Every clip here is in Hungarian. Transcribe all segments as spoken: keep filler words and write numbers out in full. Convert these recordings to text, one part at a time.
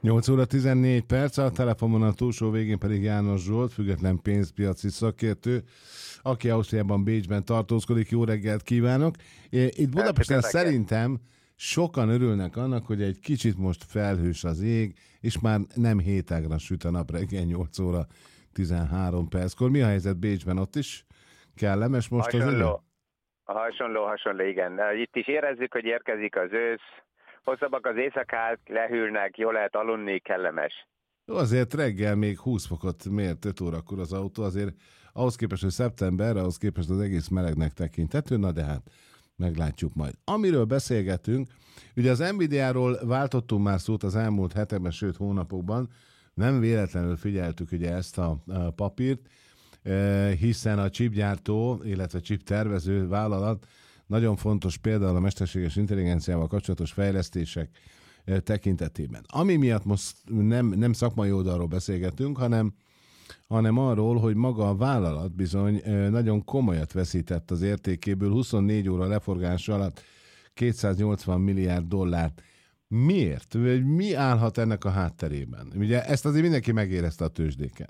nyolc óra tizennégy perc, a telefonon a túlsó végén pedig János Zsolt, független pénzpiaci szakértő, aki Ausztriában, Bécsben tartózkodik. Jó reggelt kívánok! Itt Budapesten szerintem sokan örülnek annak, hogy egy kicsit most felhős az ég, és már nem hétágra süt a nap reggel nyolc óra tizenhárom perckor. Mi a helyzet Bécsben? Ott is kellemes most hasonló, az idő? Hasonló, hasonló, igen. Itt is érezzük, hogy érkezik az ősz, hosszabbak az éjszakák, lehűlnek, jól lehet aludni, kellemes. Jó, azért reggel még húsz fokot mért öt órakor az autó, azért ahhoz képest, hogy szeptember, ahhoz képest az egész melegnek tekintető, na de hát meglátjuk majd. Amiről beszélgetünk, ugye az Nvidia-ról váltottunk már szót az elmúlt hetekben, sőt hónapokban, nem véletlenül figyeltük ugye ezt a, a papírt, hiszen a chipgyártó, illetve chip tervező vállalat nagyon fontos például a mesterséges intelligenciával kapcsolatos fejlesztések tekintetében. Ami miatt most nem, nem szakmai oldalról beszélgetünk, hanem, hanem arról, hogy maga a vállalat bizony nagyon komolyat veszített az értékéből, huszonnégy óra leforgás alatt kétszáznyolcvan milliárd dollárt. Miért? Mi állhat ennek a hátterében? Ugye ezt azért mindenki megérezte a tőzsdéken.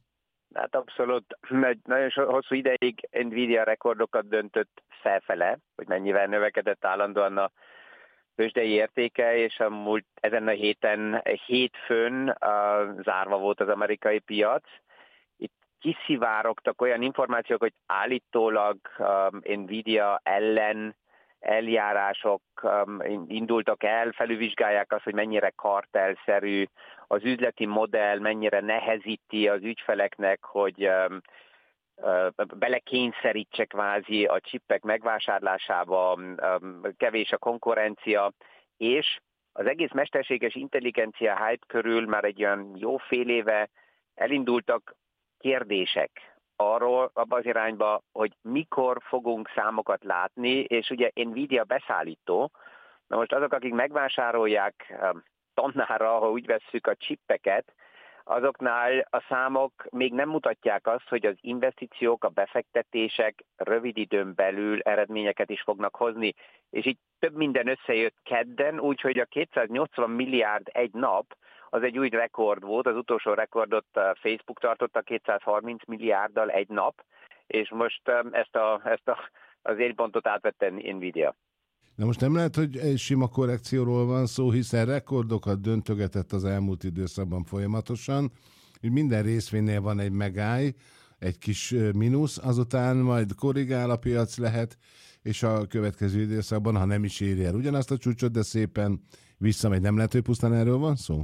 Hát abszolút, nagyon hosszú ideig Nvidia rekordokat döntött felfele, hogy mennyivel növekedett állandóan a tőzsdei értéke, és a múlt ezen a héten, hétfőn uh, zárva volt az amerikai piac. Itt kiszivárogtak olyan információk, hogy állítólag um, Nvidia ellen eljárások um, indultak el, felülvizsgálják azt, hogy mennyire kartelszerű az üzleti modell, mennyire nehezíti az ügyfeleknek, hogy um, uh, belekényszerítse kvázi a csippek megvásárlásába, um, kevés a konkurencia, és az egész mesterséges intelligencia hype körül már egy olyan jó fél éve elindultak kérdések arról, abban az irányba, hogy mikor fogunk számokat látni, és ugye Nvidia beszállító, na most azok, akik megvásárolják tonnára, ha úgy vesszük a csippeket, azoknál a számok még nem mutatják azt, hogy az investíciók, a befektetések rövid időn belül eredményeket is fognak hozni, és így több minden összejött kedden, úgyhogy a kétszáznyolcvan milliárd egy nap, az egy új rekord volt, az utolsó rekordot Facebook tartotta kétszázharminc milliárddal egy nap, és most ezt, a, ezt a, az érpontot átvette Nvidia. Na most nem lehet, hogy egy sima korrekcióról van szó, hiszen rekordokat döntögetett az elmúlt időszakban folyamatosan, hogy minden részvénynél van egy megáll, egy kis mínusz, azután majd korrigál a piac lehet, és a következő időszakban, ha nem is éri el ugyanazt a csúcsot, de szépen visszamegy. Nem lehet, hogy pusztán erről van szó?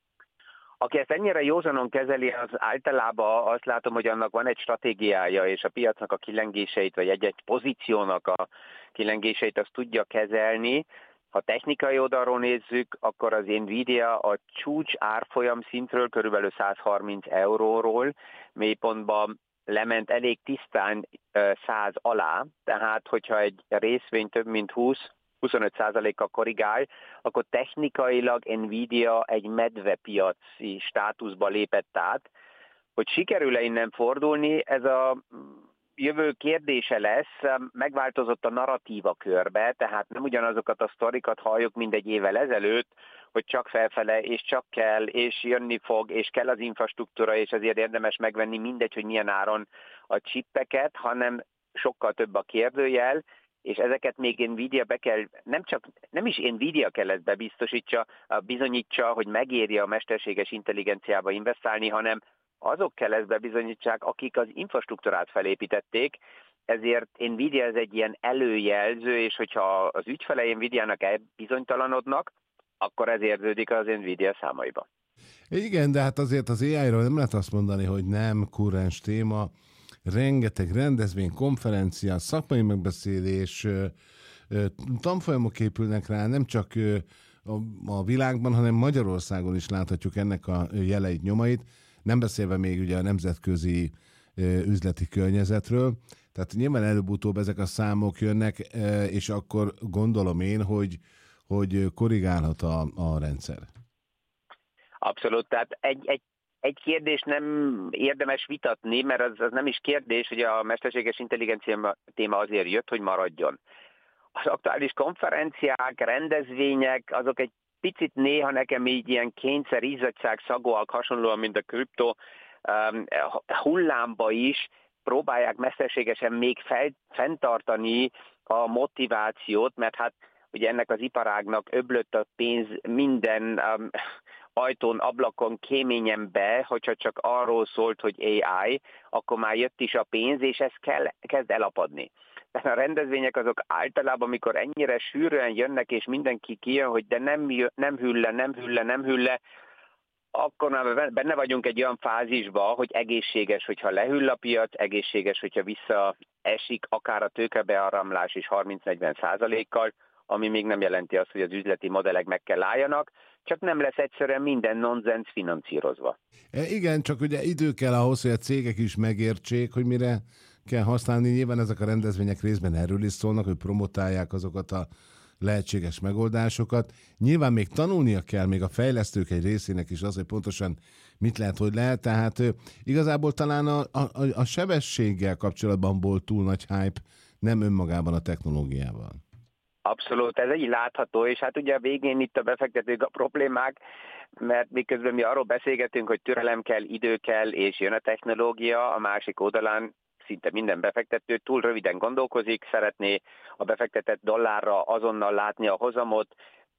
Aki ezt ennyire józanon kezeli, az általában azt látom, hogy annak van egy stratégiája, és a piacnak a kilengéseit, vagy egy-egy pozíciónak a kilengéseit azt tudja kezelni. Ha technikai oldalról nézzük, akkor az Nvidia a csúcs árfolyam szintről körülbelül százharminc euróról mélypontban lement elég tisztán száz alá, tehát hogyha egy részvény több mint húsz huszonöt százalékkal korrigál, akkor technikailag Nvidia egy medvepiaci státuszba lépett át. Hogy sikerül-e innen fordulni, ez a jövő kérdése lesz, megváltozott a narratíva körbe, tehát nem ugyanazokat a sztorikat halljuk, mint egy évvel ezelőtt, hogy csak felfele, és csak kell, és jönni fog, és kell az infrastruktúra, és ezért érdemes megvenni, mindegy, hogy milyen áron a csippeket, hanem sokkal több a kérdőjel, és ezeket még Nvidia be kell, nem csak, nem is Nvidia kell ezt bebiztosítsa, bizonyítsa, hogy megéri a mesterséges intelligenciába investálni, hanem azok kell ezt bebizonyítsák, akik az infrastruktúrát felépítették, ezért Nvidia ez egy ilyen előjelző, és hogyha az ügyfelei Nvidia-nak elbizonytalanodnak, akkor ez érződik az Nvidia számaiba. Igen, de hát azért az á i-ról nem lehet azt mondani, hogy nem kurrens téma, rengeteg rendezvény, konferencia, szakmai megbeszélés, tanfolyamok épülnek rá, nem csak a világban, hanem Magyarországon is láthatjuk ennek a jeleit, nyomait, nem beszélve még ugye a nemzetközi üzleti környezetről. Tehát nyilván előbb-utóbb ezek a számok jönnek, és akkor gondolom én, hogy, hogy korrigálhat a, a rendszer. Abszolút, tehát egy, egy Egy kérdés nem érdemes vitatni, mert az, az nem is kérdés, hogy a mesterséges intelligencia téma azért jött, hogy maradjon. Az aktuális konferenciák, rendezvények, azok egy picit néha nekem így ilyen kényszer, izzadság szagúak hasonlóan, mint a kripto um, hullámba is próbálják mesterségesen még fel, fenntartani a motivációt, mert hát ugye ennek az iparágnak öblött a pénz minden um, ajtón, ablakon kéményen be, hogyha csak arról szólt, hogy á i, akkor már jött is a pénz, és ez kell, kezd elapadni. Tehát a rendezvények azok általában, amikor ennyire sűrűen jönnek, és mindenki kijön, hogy de nem, jön, nem hülle, nem hülle, nem hülle, akkor már benne vagyunk egy olyan fázisba, hogy egészséges, hogyha lehűl a piac, egészséges, hogyha visszaesik akár a tőkebeáramlás is harminc-negyven százalékkal, ami még nem jelenti azt, hogy az üzleti modellek meg kell álljanak, csak nem lesz egyszerűen minden nonsens finanszírozva. E, igen, csak ugye idő kell ahhoz, hogy a cégek is megértsék, hogy mire kell használni. Nyilván ezek a rendezvények részben erről is szólnak, hogy promotálják azokat a lehetséges megoldásokat. Nyilván még tanulnia kell még a fejlesztők egy részének is az, hogy pontosan mit lehet, hogy lehet. Tehát igazából talán a, a, a sebességgel kapcsolatban volt túl nagy hype, nem önmagában a technológiával. Abszolút, ez így látható, és hát ugye a végén itt a befektetők a problémák, mert miközben mi arról beszélgetünk, hogy türelem kell, idő kell, és jön a technológia, a másik oldalán szinte minden befektető túl röviden gondolkozik, szeretné a befektetett dollárra azonnal látni a hozamot,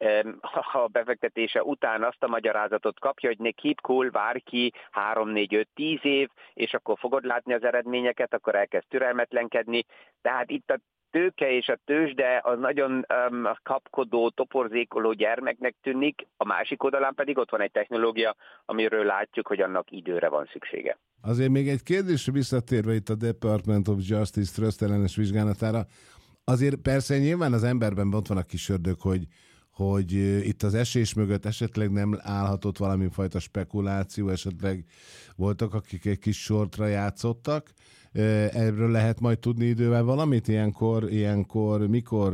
a befektetése után azt a magyarázatot kapja, hogy ne keep cool, várj ki három, négy, öt, tíz év, és akkor fogod látni az eredményeket, akkor elkezd türelmetlenkedni. Tehát itt a tőke és a tőzsde az nagyon um, kapkodó, toporzékoló gyermeknek tűnik, a másik oldalán pedig ott van egy technológia, amiről látjuk, hogy annak időre van szüksége. Azért még egy kérdésre visszatérve itt a Department of Justice Trust ellenes vizsgálatára, azért persze nyilván az emberben ott van a kis ördög, hogy, hogy itt az esés mögött esetleg nem állhatott valami fajta spekuláció, esetleg voltak, akik egy kis sortra játszottak. Erről lehet majd tudni idővel valamit? Ilyenkor, ilyenkor mikor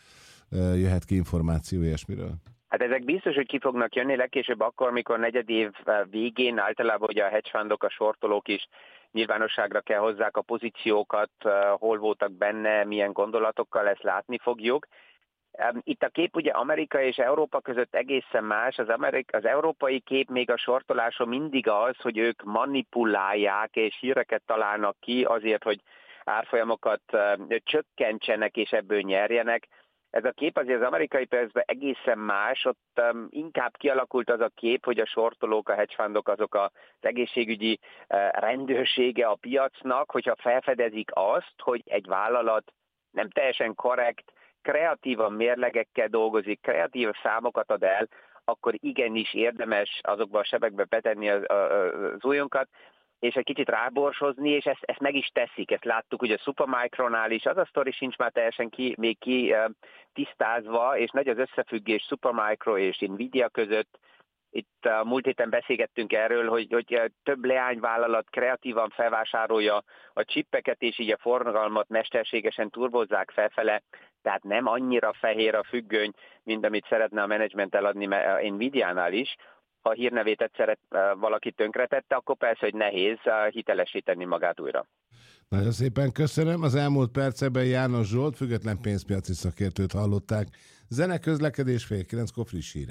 jöhet ki információ ilyesmiről? Hát ezek biztos, hogy ki fognak jönni legkésőbb akkor, amikor negyed év végén általában ugye a hedge fundok, a sortolók is nyilvánosságra kell hozzák a pozíciókat, hol voltak benne, milyen gondolatokkal, ezt látni fogjuk. Itt a kép ugye Amerika és Európa között egészen más. Az, Amerik- az európai kép még a sortoláson mindig az, hogy ők manipulálják és híreket találnak ki azért, hogy árfolyamokat csökkentsenek és ebből nyerjenek. Ez a kép azért az amerikai piacban egészen más, ott um, inkább kialakult az a kép, hogy a sortolók, a hedge fundok azok az egészségügyi uh, rendőrsége a piacnak, hogyha felfedezik azt, hogy egy vállalat nem teljesen korrekt, kreatívan mérlegekkel dolgozik, kreatív számokat ad el, akkor igenis érdemes azokba a sebekbe betenni az, az ujjunkat, és egy kicsit ráborsozni, és ezt, ezt meg is teszik. Ezt láttuk ugye a Supermicronál is, az a sztori sincs már teljesen ki, még ki tisztázva, és nagy az összefüggés Supermicro és Nvidia között. Itt a múlt héten beszélgettünk erről, hogy, hogy több leányvállalat kreatívan felvásárolja a csippeket, és így a forgalmat mesterségesen turbozzák felfele, tehát nem annyira fehér a függöny, mint amit szeretne a menedzsment eladni Nvidiánál is. Ha a hírnevét egyszer valaki tönkretette, akkor persze, hogy nehéz hitelesíteni magát újra. Nagyon szépen köszönöm. Az elmúlt percekben János Zsolt, független pénzpiaci szakértőt hallották. Zene, közlekedés, fél kilenckor friss hírek.